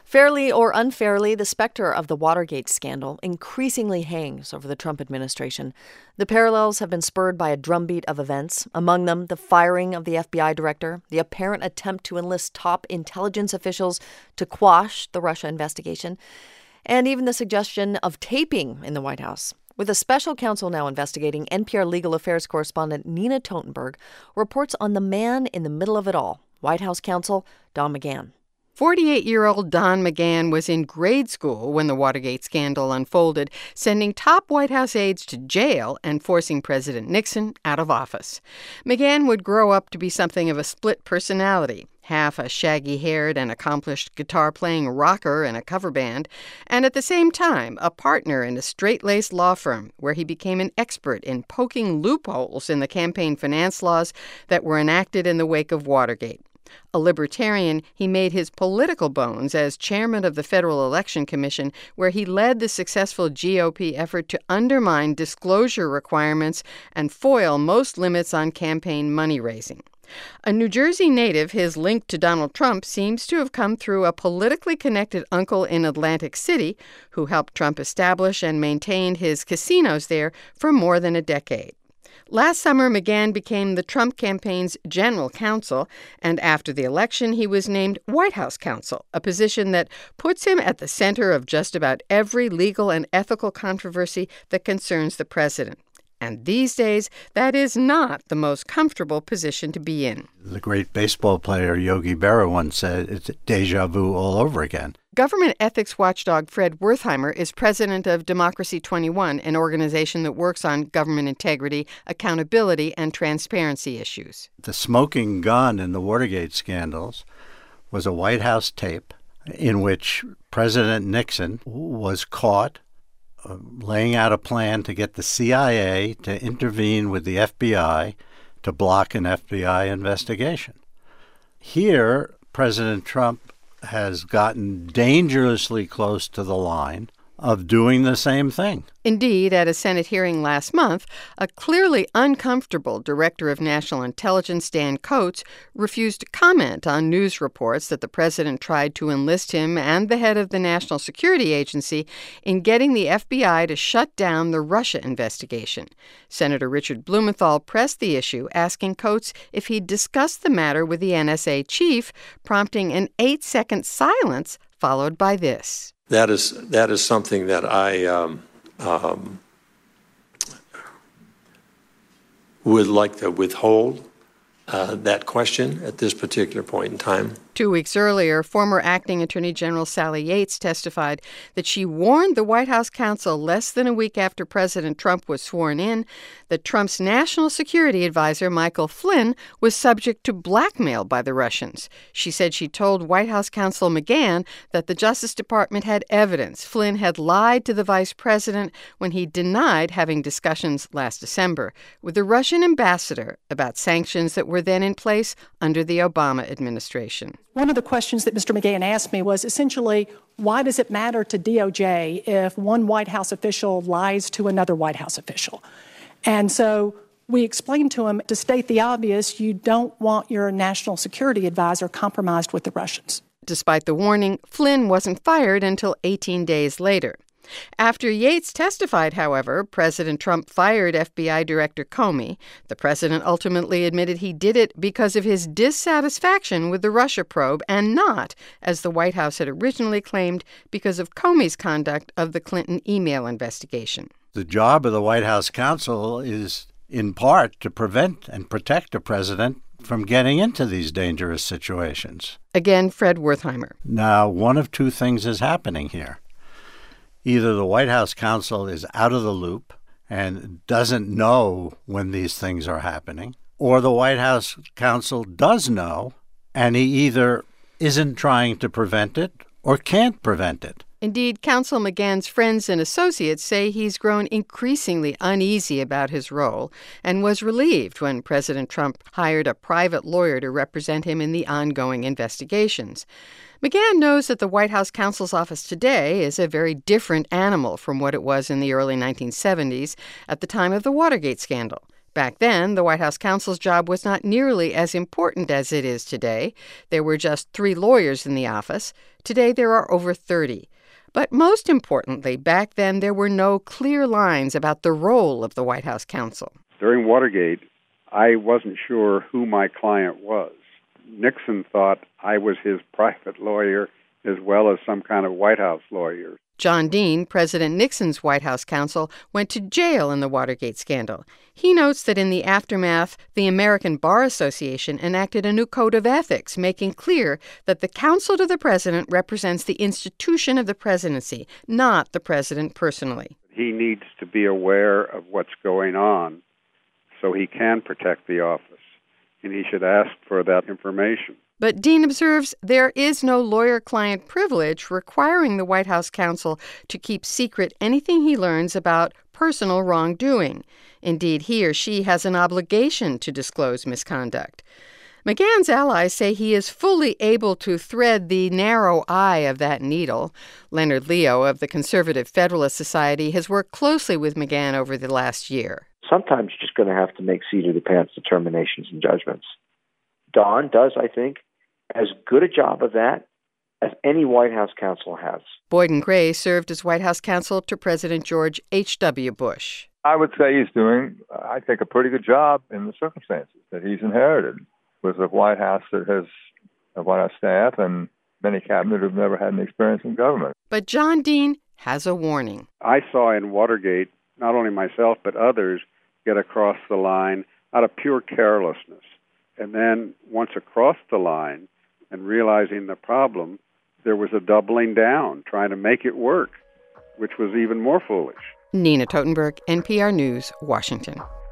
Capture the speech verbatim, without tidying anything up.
Fairly or unfairly, the specter of the Watergate scandal increasingly hangs over the Trump administration. The parallels have been spurred by a drumbeat of events, among them the firing of the F B I director, the apparent attempt to enlist top intelligence officials to quash the Russia investigation, and even the suggestion of taping in the White House. With a special counsel now investigating, N P R legal affairs correspondent Nina Totenberg reports on the man in the middle of it all, White House counsel Don McGahn. forty-eight-year-old Don McGahn was in grade school when the Watergate scandal unfolded, sending top White House aides to jail and forcing President Nixon out of office. McGahn would grow up to be something of a split personality, half a shaggy-haired and accomplished guitar-playing rocker in a cover band, and at the same time a partner in a straight-laced law firm where he became an expert in poking loopholes in the campaign finance laws that were enacted in the wake of Watergate. A libertarian, he made his political bones as chairman of the Federal Election Commission, where he led the successful G O P effort to undermine disclosure requirements and foil most limits on campaign money raising. A New Jersey native, his link to Donald Trump seems to have come through a politically connected uncle in Atlantic City who helped Trump establish and maintain his casinos there for more than a decade. Last summer, McGahn became the Trump campaign's general counsel, and after the election, he was named White House counsel, a position that puts him at the center of just about every legal and ethical controversy that concerns the president. And these days, that is not the most comfortable position to be in. The great baseball player Yogi Berra once said it's deja vu all over again. Government ethics watchdog Fred Wertheimer is president of Democracy twenty-one, an organization that works on government integrity, accountability, and transparency issues. The smoking gun in the Watergate scandals was a White House tape in which President Nixon was caught uh, laying out a plan to get the C I A to intervene with the F B I to block an F B I investigation. Here, President Trump has gotten dangerously close to the line of doing the same thing. Indeed, at a Senate hearing last month, a clearly uncomfortable Director of National Intelligence, Dan Coats, refused to comment on news reports that the president tried to enlist him and the head of the National Security Agency in getting the F B I to shut down the Russia investigation. Senator Richard Blumenthal pressed the issue, asking Coats if he'd discussed the matter with the N S A chief, prompting an eight-second silence followed by this. That is that is something that I um, um, would like to withhold uh, that question at this particular point in time. Two weeks earlier, former acting Attorney General Sally Yates testified that she warned the White House counsel less than a week after President Trump was sworn in that Trump's national security advisor, Michael Flynn, was subject to blackmail by the Russians. She said she told White House counsel McGahn that the Justice Department had evidence Flynn had lied to the vice president when he denied having discussions last December with the Russian ambassador about sanctions that were then in place under the Obama administration. One of the questions that Mister McGahn asked me was essentially, why does it matter to D O J if one White House official lies to another White House official? And so we explained to him, to state the obvious, you don't want your national security advisor compromised with the Russians. Despite the warning, Flynn wasn't fired until eighteen days later. After Yates testified, however, President Trump fired F B I Director Comey. The president ultimately admitted he did it because of his dissatisfaction with the Russia probe and not, as the White House had originally claimed, because of Comey's conduct of the Clinton email investigation. The job of the White House counsel is, in part, to prevent and protect the president from getting into these dangerous situations. Again, Fred Wertheimer. Now, one of two things is happening here. Either the White House counsel is out of the loop and doesn't know when these things are happening, or the White House counsel does know, and he either isn't trying to prevent it or can't prevent it. Indeed, Counsel McGahn's friends and associates say he's grown increasingly uneasy about his role and was relieved when President Trump hired a private lawyer to represent him in the ongoing investigations. McGahn knows that the White House counsel's office today is a very different animal from what it was in the early nineteen seventies at the time of the Watergate scandal. Back then, the White House counsel's job was not nearly as important as it is today. There were just three lawyers in the office. Today, there are over thirty. But most importantly, back then, there were no clear lines about the role of the White House counsel. During Watergate, I wasn't sure who my client was. Nixon thought I was his private lawyer as well as some kind of White House lawyer. John Dean, President Nixon's White House counsel, went to jail in the Watergate scandal. He notes that in the aftermath, the American Bar Association enacted a new code of ethics, making clear that the counsel to the president represents the institution of the presidency, not the president personally. He needs to be aware of what's going on so he can protect the office, and he should ask for that information. But Dean observes there is no lawyer-client privilege requiring the White House counsel to keep secret anything he learns about personal wrongdoing. Indeed, he or she has an obligation to disclose misconduct. McGahn's allies say he is fully able to thread the narrow eye of that needle. Leonard Leo of the Conservative Federalist Society has worked closely with McGahn over the last year. Sometimes you're just going to have to make seat-of-the-pants determinations and judgments. Don does, I think, as good a job of that as any White House counsel has. Boyden Gray served as White House counsel to President George H W. Bush. I would say he's doing, I think, a pretty good job in the circumstances that he's inherited with a White House that has a White House staff and many cabinet who've never had any experience in government. But John Dean has a warning. I saw in Watergate, not only myself but others, get across the line out of pure carelessness. And then once across the line and realizing the problem, there was a doubling down, trying to make it work, which was even more foolish. Nina Totenberg, N P R News, Washington.